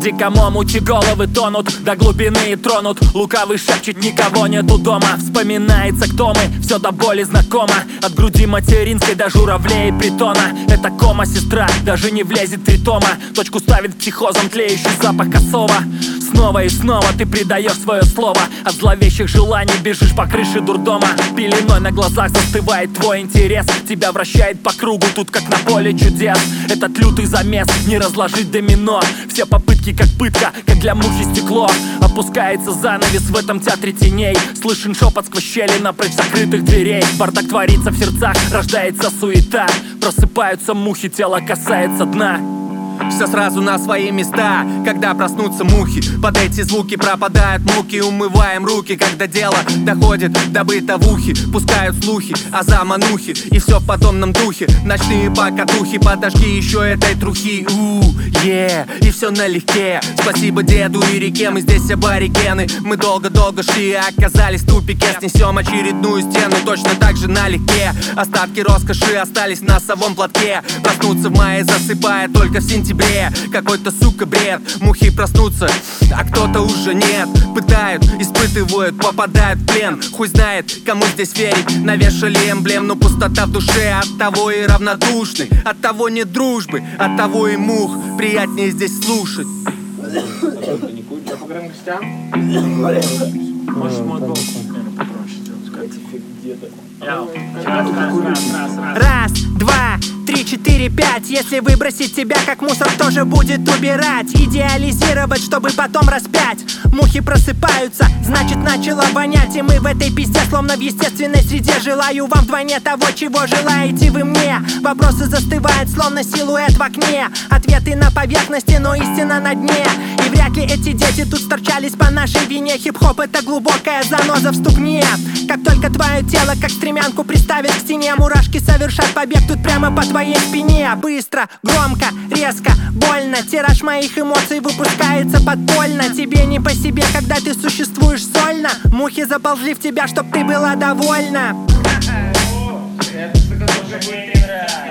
диком омуте головы тонут, до глубины и тронут. Лукавый шепчет, никого нету дома. Вспоминается, кто мы, все до боли знакомо. От груди материнской до журавлей и притона. Это кома, сестра, даже не влезет 3 тома. Точку ставит психозом тлеющий запах косого. Снова и снова ты предаешь свое слово. От зловещих желаний бежишь по крыше дурдома. Пеленой на глазах застывает твой интерес. Тебя вращает по кругу, тут как на поле чудес. Этот лютый замес, не разложить домино. Все попытки как пытка, как для мухи стекло. Опускается занавес в этом театре теней. Слышен шепот сквозь щели напрочь закрытых дверей. Бардак творится в сердцах, рождается суета. Просыпаются мухи, тело касается дна. Все сразу на свои места, когда проснутся мухи. Под эти звуки пропадают муки. Умываем руки, когда дело доходит до бытовухи. Пускают слухи о заманухе, и все в подобном духе. Ночные покатухи, подожги еще этой трухи. И все налегке. Спасибо деду и реке, мы здесь аборигены. Мы долго-долго шли, оказались в тупике. Снесем очередную стену, точно так же налегке. Остатки роскоши остались в носовом платке. Проснуться в мае, засыпая только в сентябре. Какой-то, сука, бред. Мухи проснутся, а кто-то уже нет. Пытают, испытывают, попадают в плен. Хуй знает, кому здесь верить. Навешали эмблем, но пустота в душе. От того и равнодушны, от того нет дружбы, от того и мух приятнее здесь слушать. По громкостям? Можешь мой голос попроще сделать? Раз, два, 3, 4, 5. Если выбросить тебя как мусор, кто же будет убирать? Идеализировать, чтобы потом распять. Мухи просыпаются, значит начало вонять. И мы в этой пизде, словно в естественной среде. Желаю вам вдвойне того, чего желаете вы мне. Вопросы застывают, словно силуэт в окне. Ответы на поверхности, но истина на дне. И вряд ли эти дети тут сторчались по нашей вине. Хип-хоп — это глубокая заноза в ступне. Как только твое тело, как стремянку, приставят к стене, мурашки совершат побег тут прямо по твоей спине. Быстро, громко, резко, больно. Тираж моих эмоций выпускается подпольно. Тебе не по себе, когда ты существуешь сольно. Мухи заползли в тебя, чтоб ты была довольна. Это что-то тоже будет.